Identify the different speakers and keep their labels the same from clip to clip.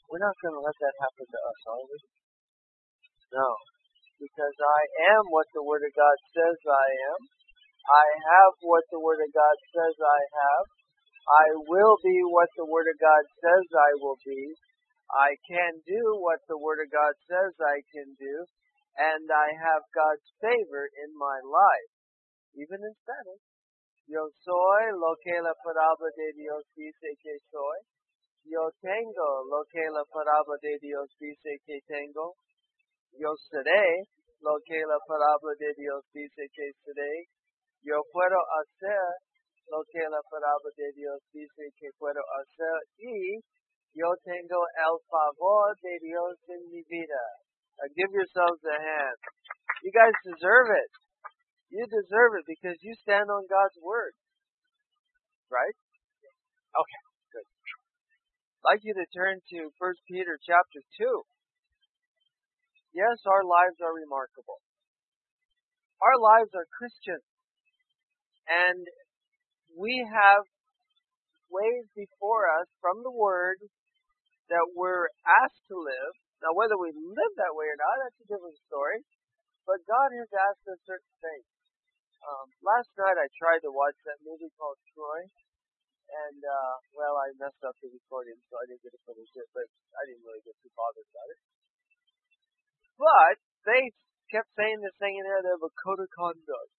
Speaker 1: We're not going to let that happen to us, are we? No. Because I am what the Word of God says I am. I have what the Word of God says I have. I will be what the Word of God says I will be. I can do what the Word of God says I can do. And I have God's favor in my life. Even in Spanish. Yo soy lo que la palabra de Dios dice que soy. Yo tengo lo que la palabra de Dios dice que tengo. Yo seré lo que la palabra de Dios dice que seré. Yo puedo hacer lo que la palabra de Dios dice que puedo hacer. Y yo tengo el favor de Dios en mi vida. Give yourselves a hand. You guys deserve it. You deserve it because you stand on God's Word. Right? Okay, good. I'd like you to turn to 1 Peter chapter 2. Yes, our lives are remarkable. Our lives are Christian. And we have ways before us from the Word that we're asked to live. Now, whether we live that way or not, that's a different story. But God has asked us certain things. Last night I tried to watch that movie called Troy. And, I messed up the recording, so I didn't get to finish it, but I didn't really get too bothered about it. But they kept saying this thing in there, they have a code of conduct,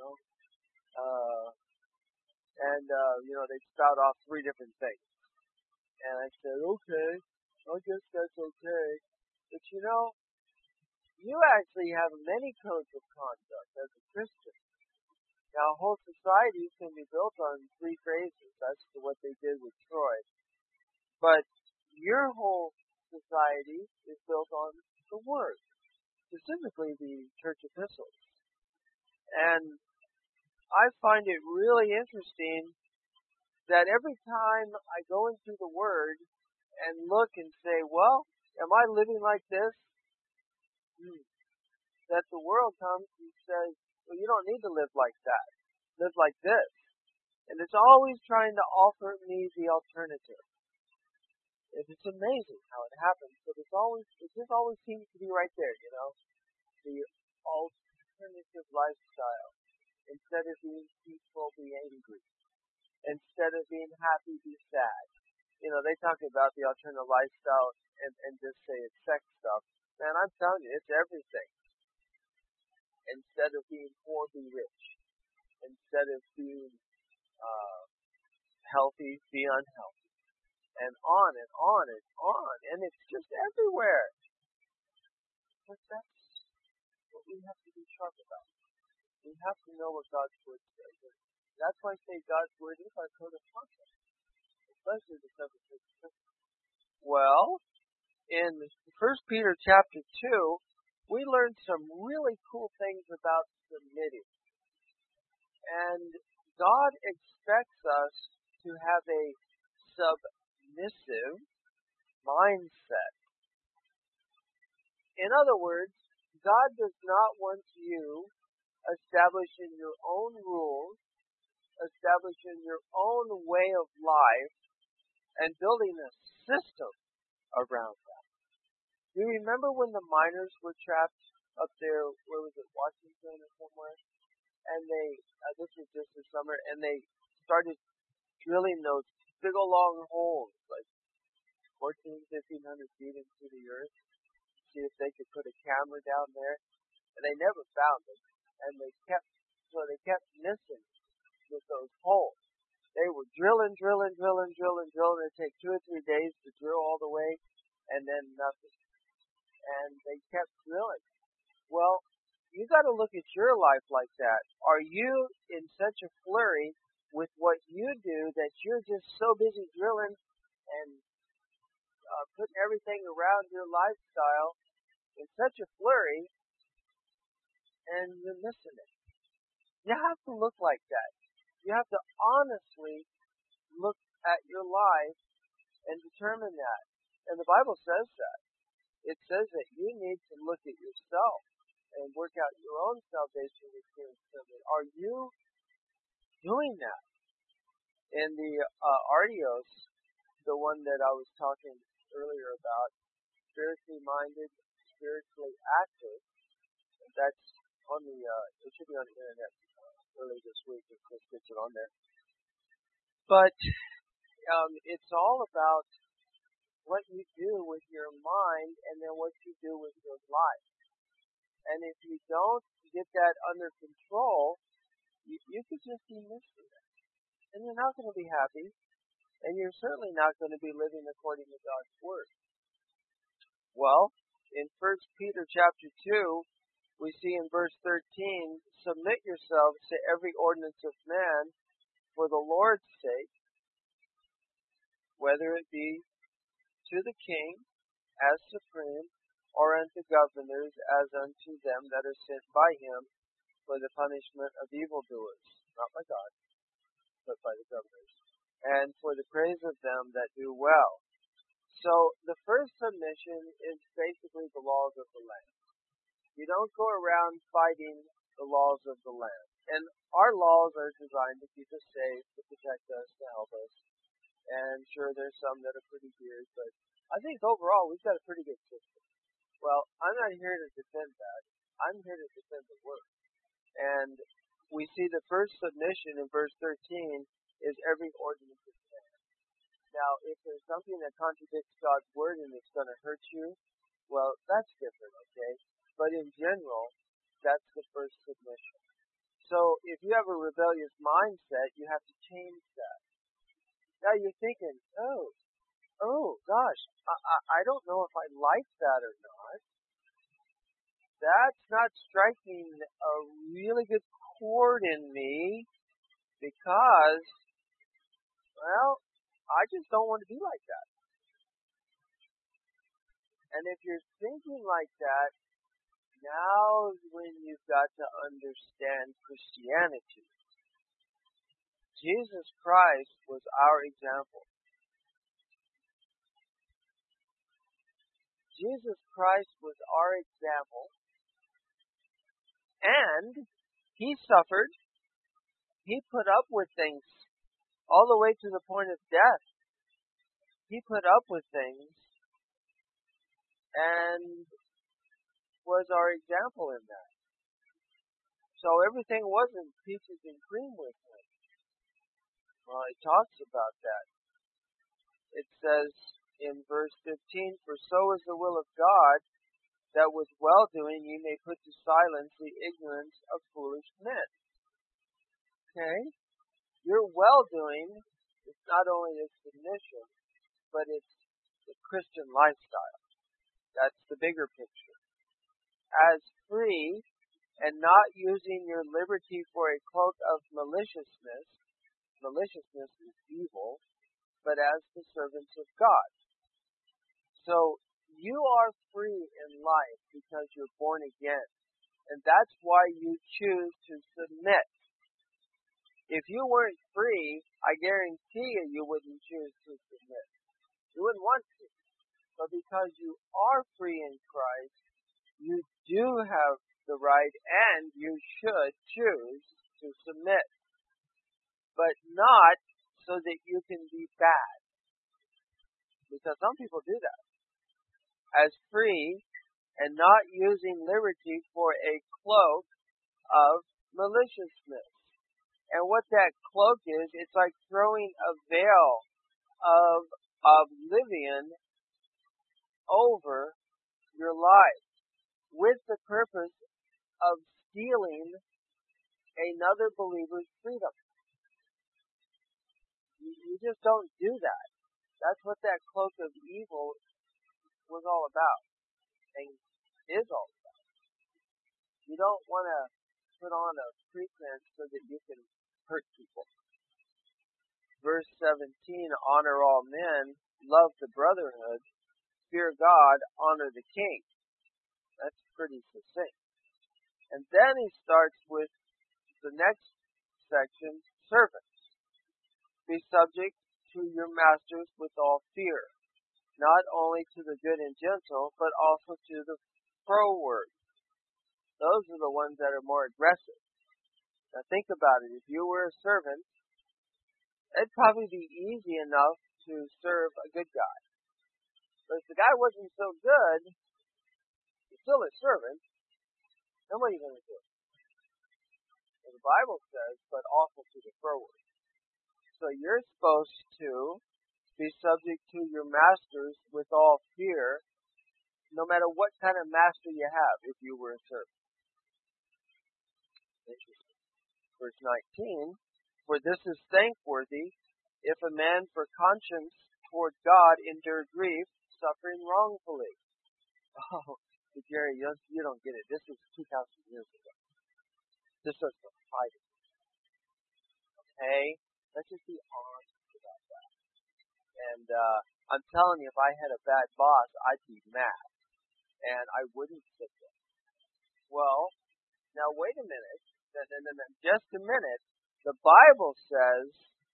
Speaker 1: they spout off 3 different things. And I said, okay, I guess that's okay. But you actually have many codes of conduct as a Christian. Now, whole societies can be built on 3 phrases. That's what they did with Troy. But your whole society is built on the Word, specifically the church epistles. And I find it really interesting that every time I go into the Word and look and say, well, am I living like this? That the world comes and says, well, you don't need to live like that. Live like this. And it's always trying to offer me the alternative. It's amazing how it happens, but it just always seems to be right there, the alternative lifestyle. Instead of being peaceful, be angry. Instead of being happy, be sad. They talk about the alternative lifestyle and just say it's sex stuff. Man, I'm telling you, it's everything. Instead of being poor, be rich. Instead of being healthy, be unhealthy. And on and on and on. And it's just everywhere. But that's what we have to be sharp about. We have to know what God's Word says. And that's why I say God's Word is our code of conduct. Especially the 7 churches. Well, in 1 Peter chapter 2, we learned some really cool things about submitting. And God expects us to have a submissive mindset. In other words, God does not want you establishing your own rules, establishing your own way of life, and building a system around that. Do you remember when the miners were trapped up there, where was it, Washington or somewhere? And this was just this summer, and they started drilling those big old long holes, like 1,500 feet into the earth, to see if they could put a camera down there. And they never found it. And they kept missing with those holes. They were drilling. It'd take 2 or 3 days to drill all the way, and then nothing. And they kept drilling. Well, you got to look at your life like that. Are you in such a flurry with what you do that you're just so busy drilling and putting everything around your lifestyle in such a flurry, and you're missing it? You have to look like that. You have to honestly look at your life and determine that. And the Bible says that. It says that you need to look at yourself and work out your own salvation with fear and trembling. Are you doing that? In the Artios, the one that I was talking earlier about, spiritually minded, spiritually active. That's on the, it should be on the internet early this week if Chris gets it on there. But it's all about what you do with your mind and then what you do with your life. And if you don't get that under control, you could just be missing it. And you're not going to be happy. And you're certainly not going to be living according to God's Word. Well, in 1 Peter chapter 2, we see in verse 13, submit yourselves to every ordinance of man for the Lord's sake, whether it be to the king as supreme, or unto governors as unto them that are sent by him for the punishment of evildoers, not by God, but by the governors, and for the praise of them that do well. So the first submission is basically the laws of the land. You don't go around fighting the laws of the land. And our laws are designed to keep us safe, to protect us, to help us. And sure, there's some that are pretty weird, but I think overall we've got a pretty good system. Well, I'm not here to defend that. I'm here to defend the Word. And we see the first submission in verse 13 is every ordinance of man. Now, if there's something that contradicts God's Word and it's going to hurt you, well, that's different, okay? But in general, that's the first submission. So if you have a rebellious mindset, you have to change that. Now you're thinking, oh gosh, I don't know if I like that or not. That's not striking a really good chord in me because, well, I just don't want to be like that. And if you're thinking like that, now is when you've got to understand Christianity. Jesus Christ was our example. Jesus Christ was our example, and he suffered. He put up with things all the way to the point of death. He put up with things and was our example in that. So everything wasn't peaches and cream with him. Well, it talks about that. It says in verse 15, for so is the will of God, that with well-doing you may put to silence the ignorance of foolish men. Okay? Your well-doing is not only a submission, but it's the Christian lifestyle. That's the bigger picture. As free and not using your liberty for a cloak of maliciousness is evil, but as the servants of God. So you are free in life because you're born again. And that's why you choose to submit. If you weren't free, I guarantee you wouldn't choose to submit. You wouldn't want to. But because you are free in Christ, you do have the right and you should choose to submit. But not so that you can be bad. Because some people do that. As free and not using liberty for a cloak of maliciousness. And what that cloak is, it's like throwing a veil of oblivion over your life with the purpose of stealing another believer's freedom. You just don't do that. That's what that cloak of evil was all about and is all about. You don't want to put on a pretense so that you can hurt people. Verse 17, honor all men, love the brotherhood, fear God, honor the king. That's pretty succinct. And then he starts with the next section, servants. Be subject to your masters with all fear, not only to the good and gentle, but also to the froward. Those are the ones that are more aggressive. Now think about it. If you were a servant, it'd probably be easy enough to serve a good guy. But if the guy wasn't so good, he's still a servant, then what are you going to do? Well, the Bible says, but also to the froward. So you're supposed to be subject to your masters with all fear, no matter what kind of master you have, if you were a servant. Interesting. Verse 19, for this is thankworthy, if a man for conscience toward God endure grief, suffering wrongfully. Oh, Jerry, you don't get it. This was 2,000 years ago. This was the fighting. Okay? Let's just be honest about that. And I'm telling you, if I had a bad boss, I'd be mad. And I wouldn't sit there. Well, now wait a minute. Just a minute. The Bible says,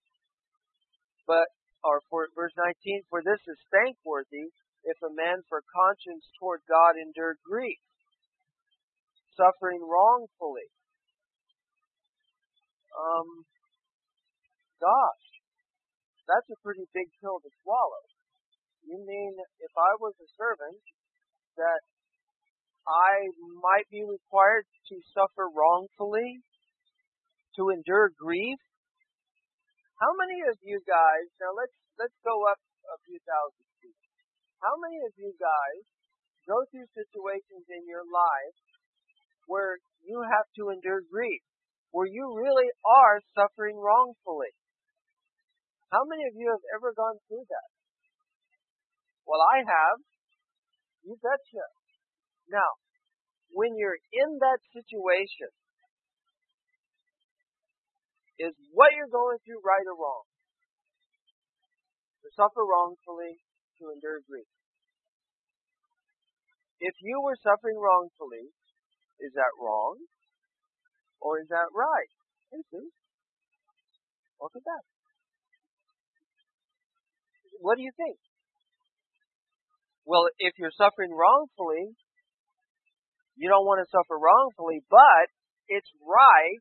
Speaker 1: verse 19, for this is thankworthy, if a man for conscience toward God endure grief, suffering wrongfully. Gosh, that's a pretty big pill to swallow. You mean if I was a servant, that I might be required to suffer wrongfully, to endure grief? How many of you guys, now let's go up a few thousand feet. How many of you guys go through situations in your life where you have to endure grief, where you really are suffering wrongfully? How many of you have ever gone through that? Well, I have. You betcha. Now, when you're in that situation, is what you're going through right or wrong? To suffer wrongfully, to endure grief. If you were suffering wrongfully, is that wrong? Or is that right? Hey, Sue. Welcome back. What do you think? Well, if you're suffering wrongfully, you don't want to suffer wrongfully, but it's right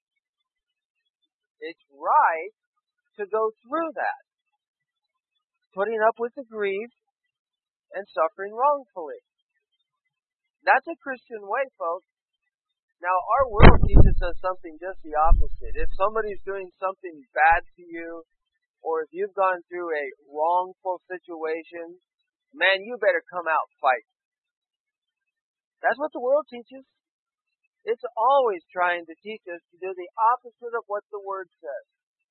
Speaker 1: to go through that. Putting up with the grief and suffering wrongfully. That's a Christian way, folks. Now, our world teaches us something just the opposite. If somebody's doing something bad to you, or if you've gone through a wrongful situation, man, you better come out fighting. That's what the world teaches. It's always trying to teach us to do the opposite of what the Word says.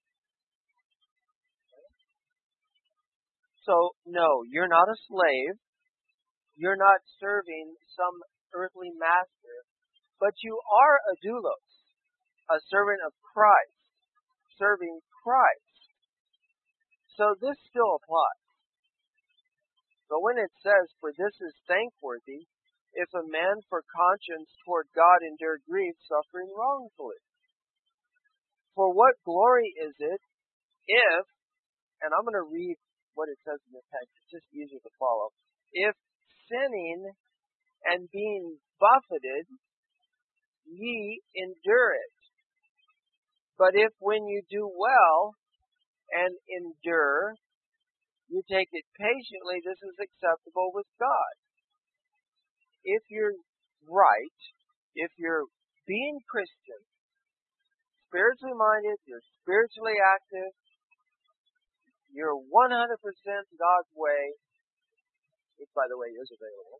Speaker 1: So, no, you're not a slave. You're not serving some earthly master. But you are a doulos, a servant of Christ, serving Christ. So this still applies. But when it says, for this is thankworthy, if a man for conscience toward God endure grief, suffering wrongfully. For what glory is it if, and I'm going to read what it says in the text, it's just easier to follow, if sinning and being buffeted, ye endure it. But if when you do well and endure, you take it patiently, this is acceptable with God. If you're right, if you're being Christian, spiritually minded, you're spiritually active, you're 100% God's way, which by the way is available,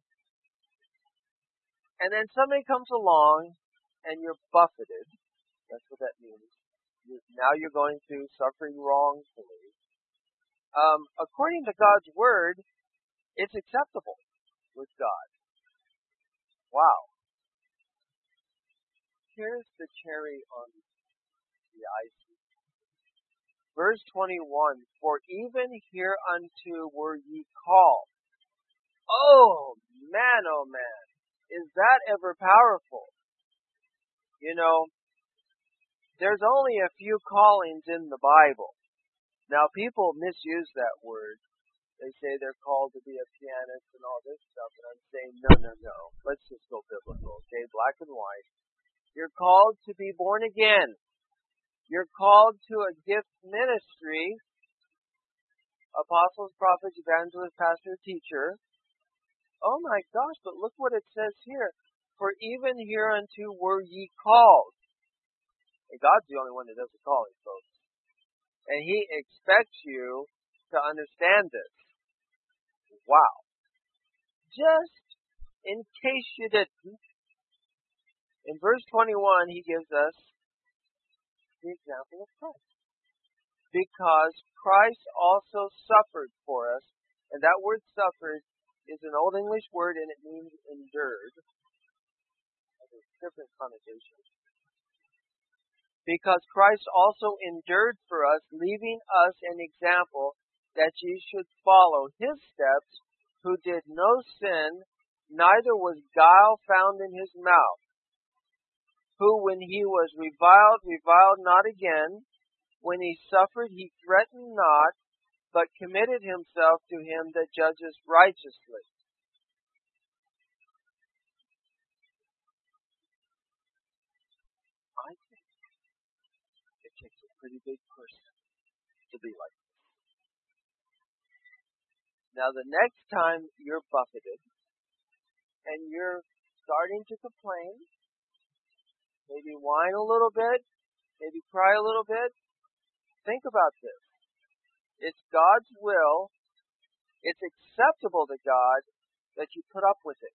Speaker 1: and then somebody comes along and you're buffeted, that's what that means. Now you're going through suffering wrongfully. According to God's Word, it's acceptable with God. Wow. Here's the cherry on the icing. Verse 21, for even hereunto were ye called. Oh man, is that ever powerful? You know, there's only a few callings in the Bible. Now, people misuse that word. They say they're called to be a pianist and all this stuff, and I'm saying, no. Let's just go biblical, okay? Black and white. You're called to be born again. You're called to a gift ministry apostles, prophets, evangelists, pastor, teacher. Oh my gosh, but look what it says here. For even hereunto were ye called. And God's the only one that does the calling, folks. And He expects you to understand this. Wow. Just in case you didn't, in verse 21, He gives us the example of Christ. Because Christ also suffered for us, and that word suffered is an Old English word and it means endured. There's different connotations. Because Christ also endured for us, leaving us an example that ye should follow His steps, who did no sin, neither was guile found in His mouth, who when He was reviled, reviled not again. When He suffered, He threatened not, but committed Himself to Him that judges righteously. I think it takes a pretty big person to be like this. Now the next time you're buffeted, and you're starting to complain, maybe whine a little bit, maybe cry a little bit, think about this. It's God's will. It's acceptable to God that you put up with it.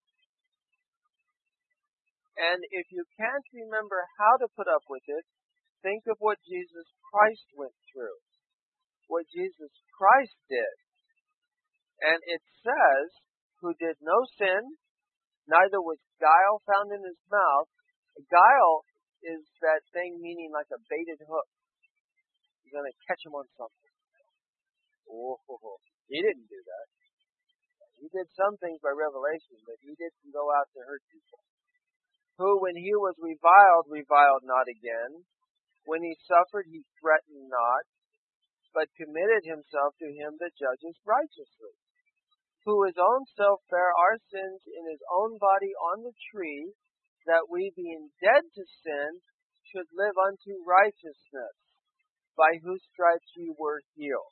Speaker 1: And if you can't remember how to put up with it, think of what Jesus Christ went through. What Jesus Christ did. And it says, who did no sin, neither was guile found in His mouth. Guile is that thing meaning like a baited hook. You're going to catch him on something. Oh, He didn't do that. He did some things by revelation, but He didn't go out to hurt people. Who, when He was reviled, reviled not again. When He suffered, He threatened not, but committed Himself to Him that judges righteously. Who His own self bare our sins in His own body on the tree, that we, being dead to sin, should live unto righteousness, by whose stripes ye were healed.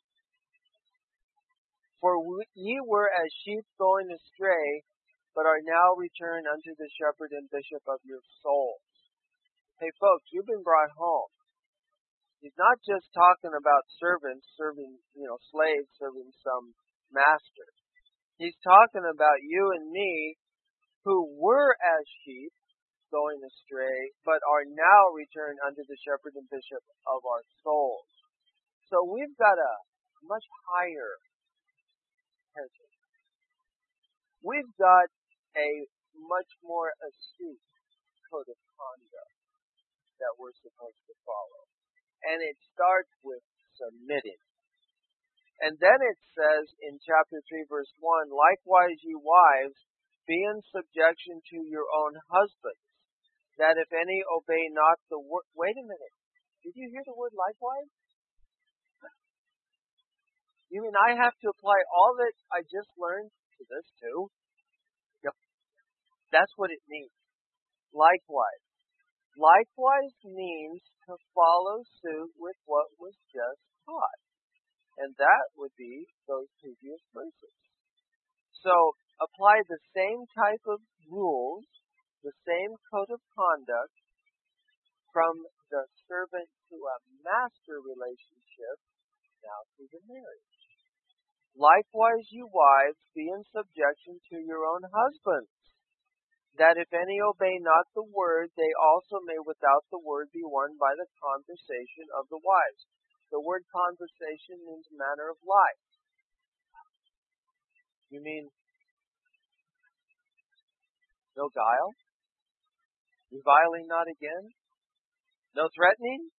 Speaker 1: For ye were as sheep going astray, but are now returned unto the shepherd and bishop of your souls. Hey folks, you've been brought home. He's not just talking about servants serving, slaves serving some master. He's talking about you and me who were as sheep going astray, but are now returned unto the shepherd and bishop of our souls. So we've got a much higher heritage. We've got a much more astute code of conduct that we're supposed to follow. And it starts with submitting. And then it says in chapter 3, verse 1, likewise you wives, be in subjection to your own husbands, that if any obey not the word... Wait a minute. Did you hear the word likewise? You mean I have to apply all that I just learned to this too? Yep. That's what it means. Likewise. Likewise means to follow suit with what was just taught. And that would be those previous verses. So, apply the same type of rules, the same code of conduct from the servant to a master relationship now to the marriage. Likewise, you wives, be in subjection to your own husbands, that if any obey not the word, they also may without the word be won by the conversation of the wives. The word conversation means manner of life. You mean no guile? Reviling not again? No threatening?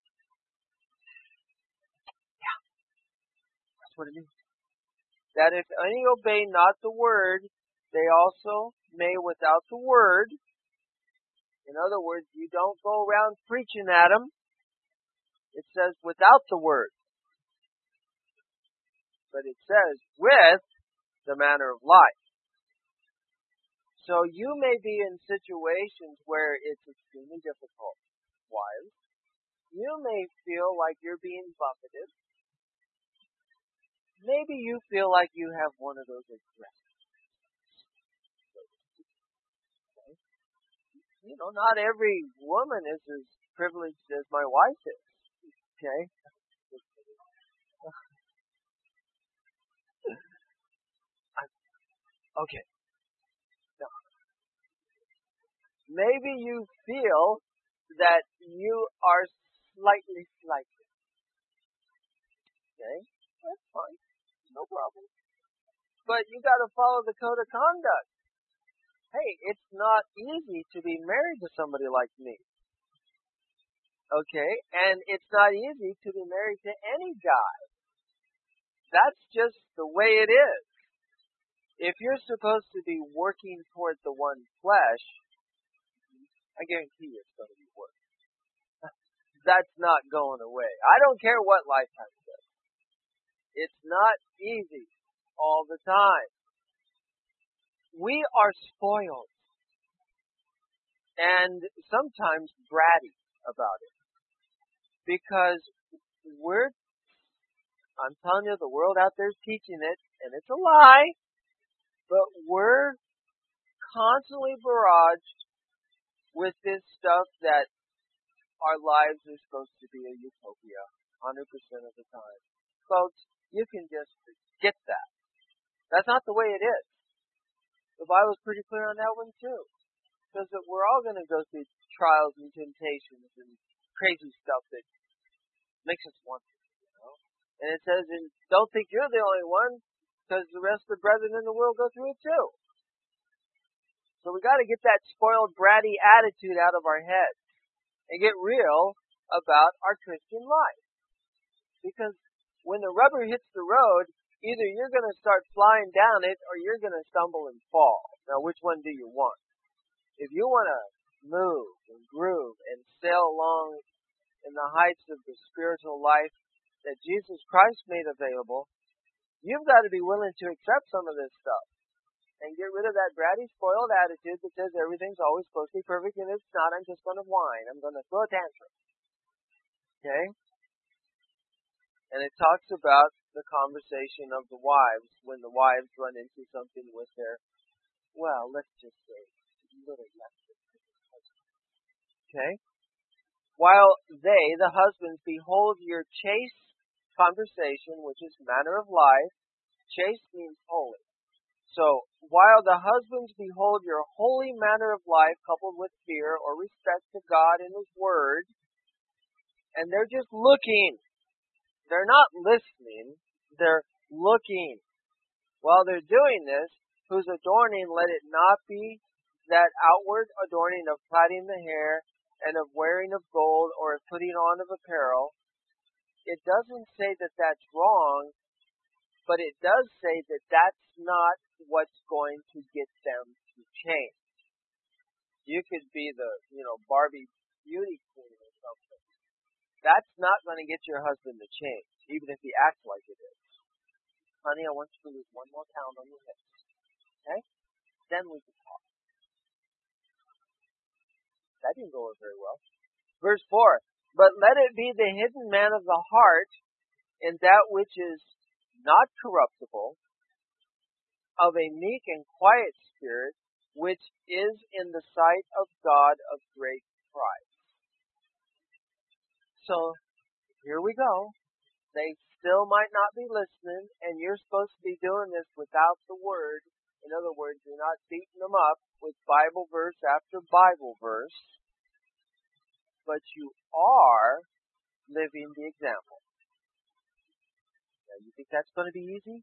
Speaker 1: Yeah, that's what it means. That if any obey not the word, they also may without the word. In other words, you don't go around preaching at them. It says without the word. But it says with the manner of life. So you may be in situations where it's extremely difficult. Wives, you may feel like you're being buffeted. maybe you feel like you have one of those addresses. You know, not every woman is as privileged as my wife is. Okay? Okay. Now, maybe you feel that you are slightly. Okay? That's fine. No problem. But you got to follow the code of conduct. Hey, it's not easy to be married to somebody like me. Okay? And it's not easy to be married to any guy. That's just the way it is. If you're supposed to be working toward the one flesh, I guarantee you it's going to be work. That's not going away. I don't care what lifetime says. It's not easy all the time. We are spoiled and sometimes bratty about it because I'm telling you, the world out there is teaching it, and it's a lie, but we're constantly barraged with this stuff that our lives are supposed to be a utopia 100% of the time. Folks, you can just forget that. That's not the way it is. The Bible's pretty clear on that one too. It says that we're all going to go through trials and temptations and crazy stuff that makes us want to, you know. And it says, and don't think you're the only one, because the rest of the brethren in the world go through it too. So we got to get that spoiled, bratty attitude out of our heads and get real about our Christian life. Because when the rubber hits the road, either you're going to start flying down it or you're going to stumble and fall. Now, which one do you want? If you want to move and groove and sail along in the heights of the spiritual life that Jesus Christ made available, you've got to be willing to accept some of this stuff and get rid of that bratty, spoiled attitude that says everything's always supposed to be perfect, and it's not. I'm just going to whine. I'm going to throw a tantrum. Okay? And it talks about the conversation of the wives when the wives run into something with their, well, let's just say, little lesson. Okay? While they, the husbands, behold your chaste conversation, which is manner of life. Chaste means holy. So, while the husbands behold your holy manner of life coupled with fear or respect to God and His Word, and they're just looking. They're not listening. They're looking. While they're doing this, whose adorning let it not be that outward adorning of plaiting the hair and of wearing of gold or of putting on of apparel. It doesn't say that that's wrong, but it does say that that's not what's going to get them to change. You could be the, Barbie beauty queen or something. That's not going to get your husband to change, even if he acts like it is. Honey, I want you to lose 1 more pound on your hips. Okay? Then we can talk. That didn't go over very well. Verse 4, but let it be the hidden man of the heart in that which is not corruptible, of a meek and quiet spirit, which is in the sight of God of great price. So, here we go. They still might not be listening, and you're supposed to be doing this without the Word. In other words, you're not beating them up with Bible verse after Bible verse, but you are living the example. Now, you think that's going to be easy?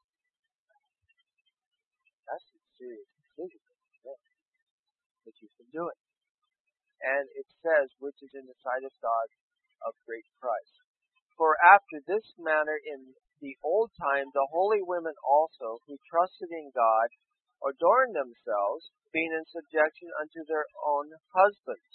Speaker 1: That's a serious decision. But you can do it. And it says, which is in the sight of God of great price. For after this manner in the old time, the holy women also, who trusted in God, adorned themselves, being in subjection unto their own husbands.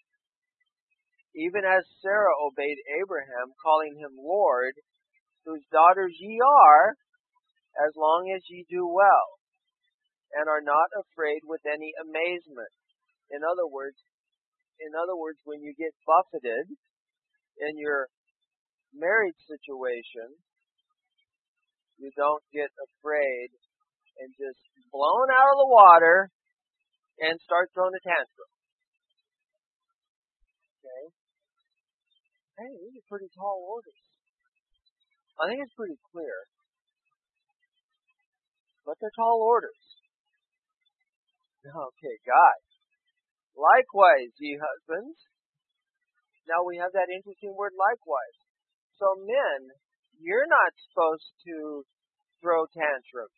Speaker 1: Even as Sarah obeyed Abraham, calling him Lord, whose daughters ye are, as long as ye do well, and are not afraid with any amazement. In other words, when you get buffeted in your marriage situation, you don't get afraid and just blown out of the water and start throwing a tantrum. Okay? Hey, these are pretty tall orders. I think it's pretty clear. But they're tall orders. Okay, guys. Likewise, ye husbands. Now we have that interesting word likewise. So men, you're not supposed to throw tantrums.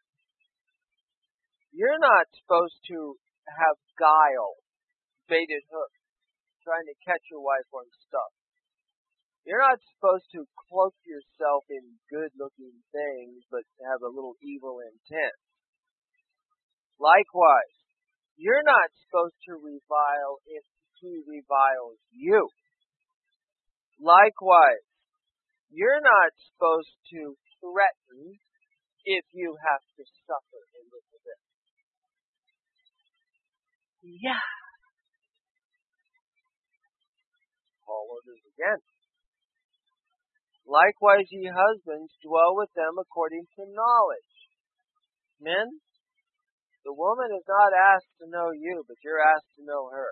Speaker 1: You're not supposed to have guile, baited hook, trying to catch your wife on stuff. You're not supposed to cloak yourself in good-looking things, but have a little evil intent. Likewise, you're not supposed to revile if he reviles you. Likewise, you're not supposed to threaten if you have to suffer a little bit. Yeah. Paul orders again. Likewise, ye husbands, dwell with them according to knowledge. Men, the woman is not asked to know you, but you're asked to know her.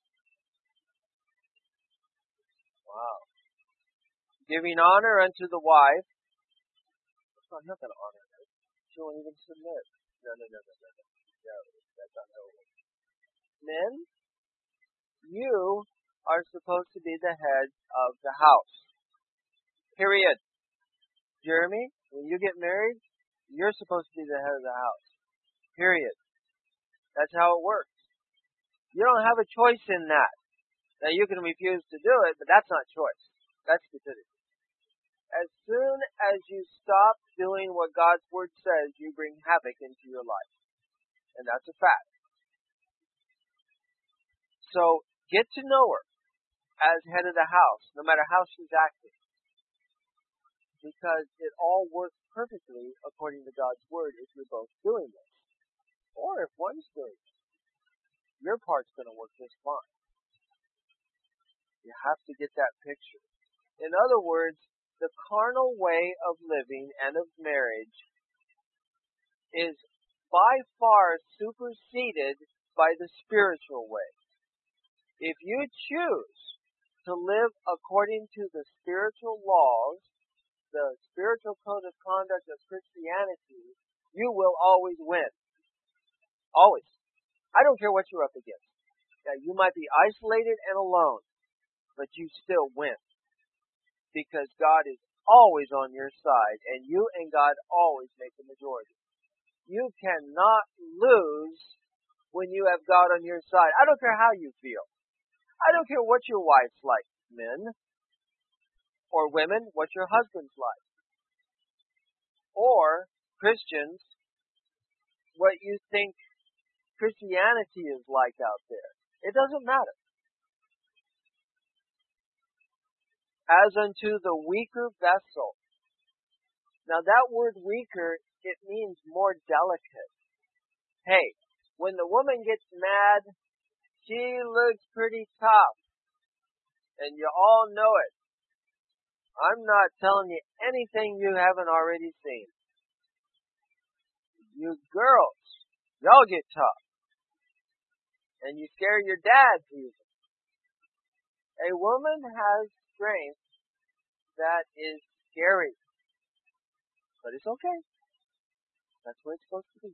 Speaker 1: Wow. Giving honor unto the wife. I'm not going to honor her. She won't even submit. No. That's not how it works. Men, you are supposed to be the head of the house. Period. Jeremy, when you get married, you're supposed to be the head of the house. Period. That's how it works. You don't have a choice in that. Now you can refuse to do it, but that's not choice. That's stupidity. As soon as you stop doing what God's Word says, you bring havoc into your life. And that's a fact. So, get to know her as head of the house, no matter how she's acting. Because it all works perfectly according to God's Word if you're both doing this. Or if one's doing it. Your part's going to work just fine. You have to get that picture. In other words, the carnal way of living and of marriage is by far superseded by the spiritual way. If you choose to live according to the spiritual laws, the spiritual code of conduct of Christianity, you will always win. Always. I don't care what you're up against. Now, you might be isolated and alone, but you still win. Because God is always on your side, and you and God always make the majority. You cannot lose when you have God on your side. I don't care how you feel. I don't care what your wife's like, men. Or women, what your husband's like. Or, Christians, what you think Christianity is like out there. It doesn't matter. As unto the weaker vessel. Now that word weaker, it means more delicate. Hey, when the woman gets mad, she looks pretty tough. And you all know it. I'm not telling you anything you haven't already seen. You girls, y'all get tough. And you scare your dads even. A woman has strength that is scary. But it's okay. That's what it's supposed to be.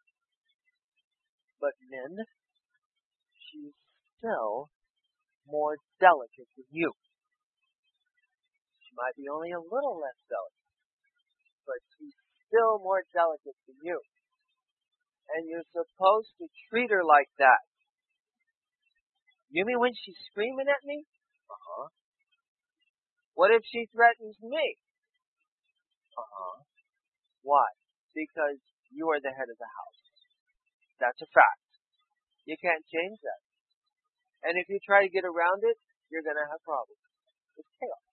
Speaker 1: But men, she's still more delicate than you. She might be only a little less delicate, but she's still more delicate than you. And you're supposed to treat her like that. You mean when she's screaming at me? Uh-huh. What if she threatens me? Uh-huh. Why? Because you are the head of the house. That's a fact. You can't change that. And if you try to get around it, you're going to have problems. It's chaos.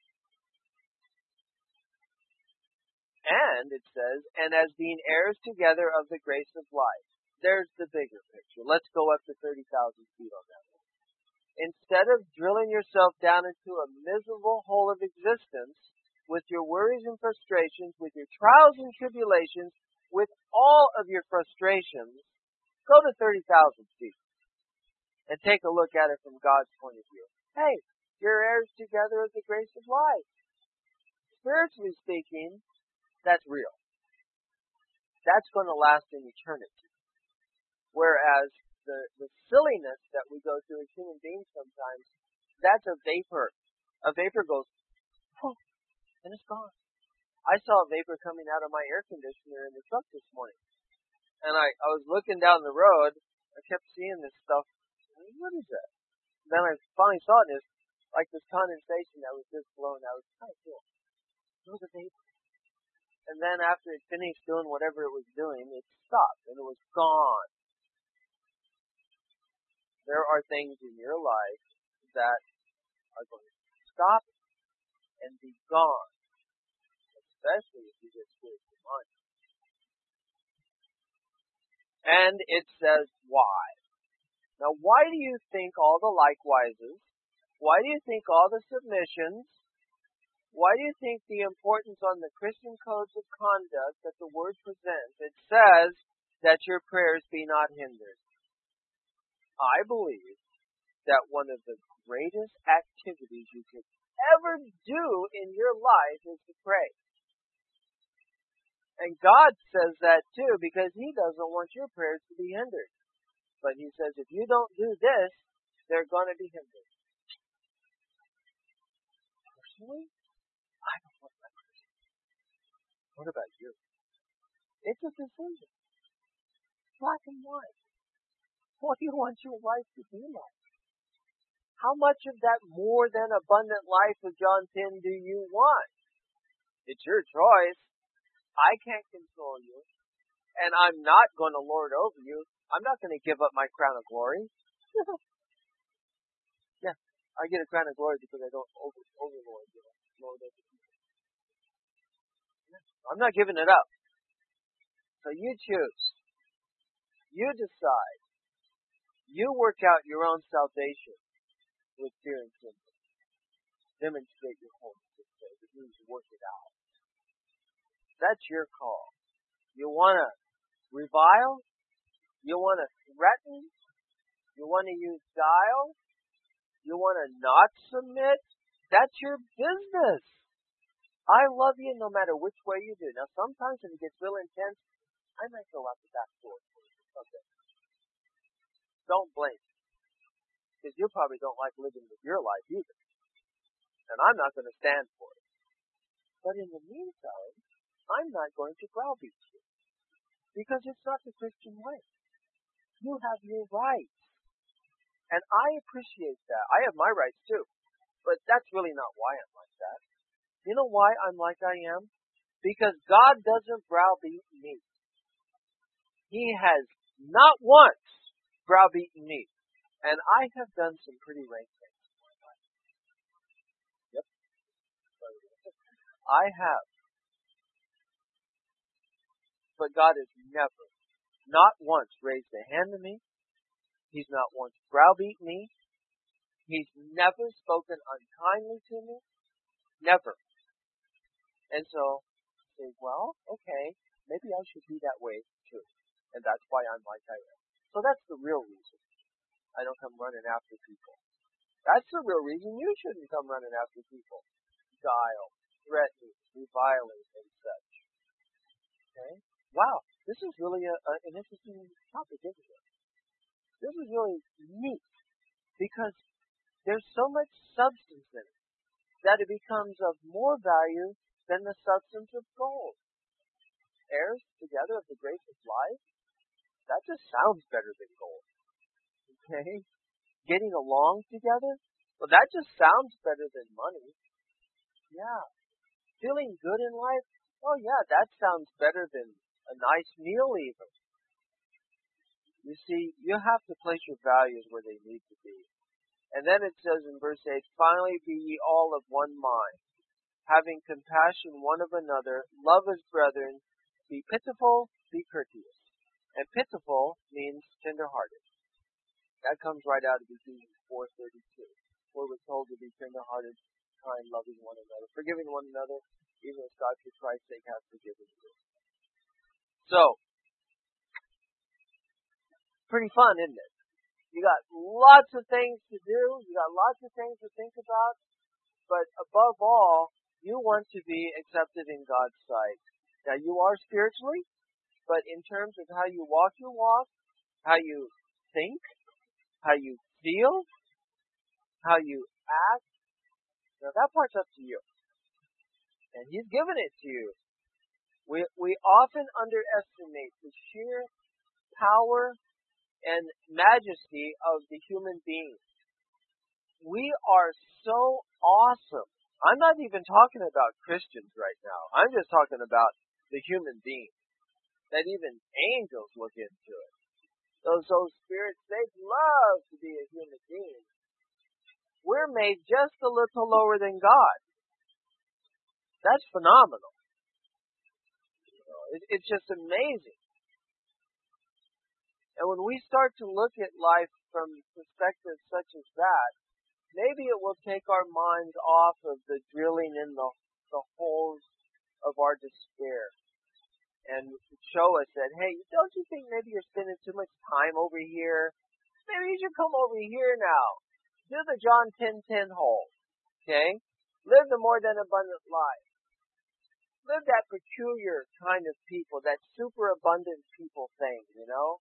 Speaker 1: And it says, and as being heirs together of the grace of life. There's the bigger picture. Let's go up to 30,000 feet on that one. Instead of drilling yourself down into a miserable hole of existence, with your worries and frustrations, with your trials and tribulations, with all of your frustrations, go to 30,000 feet and take a look at it from God's point of view. Hey, you're heirs together of the grace of life. Spiritually speaking, that's real. That's going to last in eternity. Whereas the silliness that we go through as human beings sometimes, that's a vapor. A vapor goes, oh, and it's gone. I saw a vapor coming out of my air conditioner in the truck this morning. And I was looking down the road, I kept seeing this stuff. What is that? Then I finally saw it, and it's like this condensation that was just blown out. It was kind of cool. It was a vapor. And then after it finished doing whatever it was doing, it stopped, and it was gone. There are things in your life that are going to stop and be gone, especially if you get spiritual minded. And it says why. Now, why do you think all the likewises? Why do you think all the submissions? Why do you think the importance on the Christian codes of conduct that the Word presents? It says that your prayers be not hindered. I believe that one of the greatest activities you could ever do in your life is to pray. And God says that too, because He doesn't want your prayers to be hindered. But He says, if you don't do this, they're going to be hindered. Personally, I don't want my prayers. What about you? It's a decision. Black and white. What do you want your life to be like? How much of that more than abundant life of John 10 do you want? It's your choice. I can't control you. And I'm not going to lord over you. I'm not going to give up my crown of glory. Yeah, I get a crown of glory because I don't overlord you. Lord over you. I'm not giving it up. So you choose. You decide. You work out your own salvation with fear and trembling. Demonstrate your holiness. It means work it out. That's your call. You want to revile? You want to threaten? You want to use guile? You want to not submit? That's your business. I love you no matter which way you do. Now, sometimes if it gets real intense, I might go out the back door. Okay. Don't blame me. Because you probably don't like living with your life either. And I'm not going to stand for it. But in the meantime, I'm not going to browbeat you. Because it's not the Christian way. You have your rights. And I appreciate that. I have my rights too. But that's really not why I'm like that. You know why I'm like I am? Because God doesn't browbeat me. He has not once browbeaten me. And I have done some pretty rank things in my life. Yep. I have. But God has never, not once, raised a hand to me. He's not once browbeat me. He's never spoken unkindly to me. Never. And so, I say, well, okay, maybe I should be that way too. And that's why I'm like I am. So that's the real reason I don't come running after people. That's the real reason you shouldn't come running after people. Guile, threatening, reviling, and such. Okay? Wow, this is really an interesting topic, isn't it? This is really neat because there's so much substance in it that it becomes of more value than the substance of gold. Heirs together of the grace of life, that just sounds better than gold. Okay? Getting along together, well, that just sounds better than money. Yeah. Feeling good in life, oh yeah, that sounds better than a nice meal even. You see, you have to place your values where they need to be. And then it says in verse 8, finally be ye all of one mind, having compassion one of another, love as brethren, be pitiful, be courteous. And pitiful means tender-hearted. That comes right out of Ephesians 4:32, where we're told to be tender-hearted, kind, loving one another, forgiving one another, even as God through Christ's sake has forgiven you. So, pretty fun, isn't it? You got lots of things to do, you got lots of things to think about, but above all, you want to be accepted in God's sight. Now, you are spiritually, but in terms of how you walk your walk, how you think, how you feel, how you act, now that part's up to you. And He's given it to you. We often underestimate the sheer power and majesty of the human being. We are so awesome. I'm not even talking about Christians right now. I'm just talking about the human being. That even angels look into it. Those spirits, they'd love to be a human being. We're made just a little lower than God. That's phenomenal. It's just amazing. And when we start to look at life from perspectives such as that, maybe it will take our minds off of the drilling in the holes of our despair and show us that, hey, don't you think maybe you're spending too much time over here? Maybe you should come over here now. Do the John 10:10 hole. Okay? Live the more than abundant life. Live that peculiar kind of people, that super abundant people thing, you know?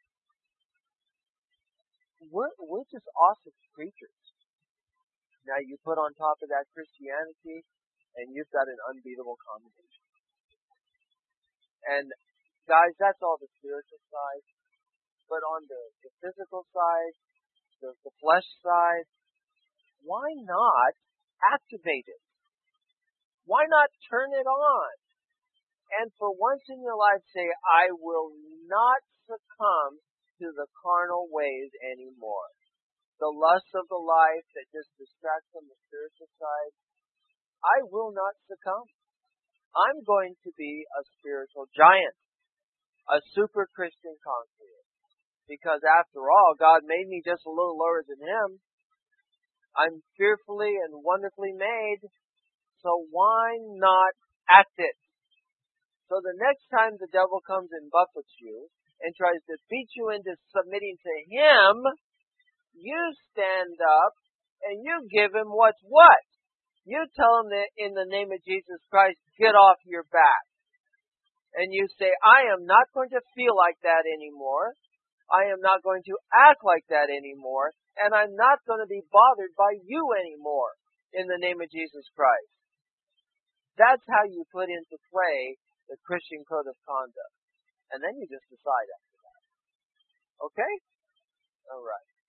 Speaker 1: We're just awesome creatures. Now you put on top of that Christianity, and you've got an unbeatable combination. And guys, that's all the spiritual side. But on the physical side, the flesh side, why not activate it? Why not turn it on? And for once in your life say, I will not succumb to the carnal ways anymore. The lusts of the life that just distract from the spiritual side, I will not succumb. I'm going to be a spiritual giant, a super Christian conqueror. Because after all, God made me just a little lower than Him. I'm fearfully and wonderfully made, so why not act it? So the next time the devil comes and buffets you and tries to beat you into submitting to him, you stand up and you give him what's what. You tell him that in the name of Jesus Christ, get off your back. And you say, I am not going to feel like that anymore. I am not going to act like that anymore. And I'm not going to be bothered by you anymore in the name of Jesus Christ. That's how you put into play the Christian code of conduct. And then you just decide after that. Okay? All right.